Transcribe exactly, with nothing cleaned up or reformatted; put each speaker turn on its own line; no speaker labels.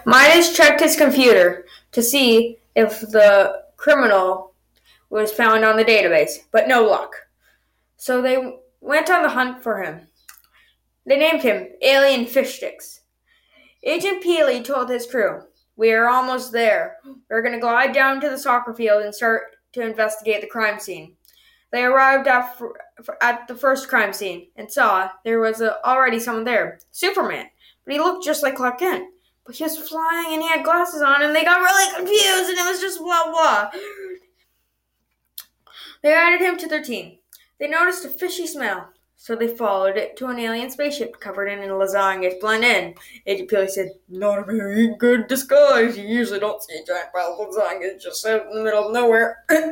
Midas checked his computer to see if the criminal was found on the database, but no luck. So they went on the hunt for him. They named him Alien Fish Sticks. Agent Peely told his crew, "We are almost there. We're going to glide down to the soccer field and start to investigate the crime scene." They arrived at, at the first crime scene and saw there was a, already someone there, Superman, but he looked just like Clark Kent. But he was flying and he had glasses on, and they got really confused, and it was just blah blah. They added him to their team. They noticed a fishy smell, so they followed it to an alien spaceship covered in lasagna to blend in. Agent Peely said, "Not a very good disguise. You usually don't see a giant pile of lasagna just out in the middle of nowhere."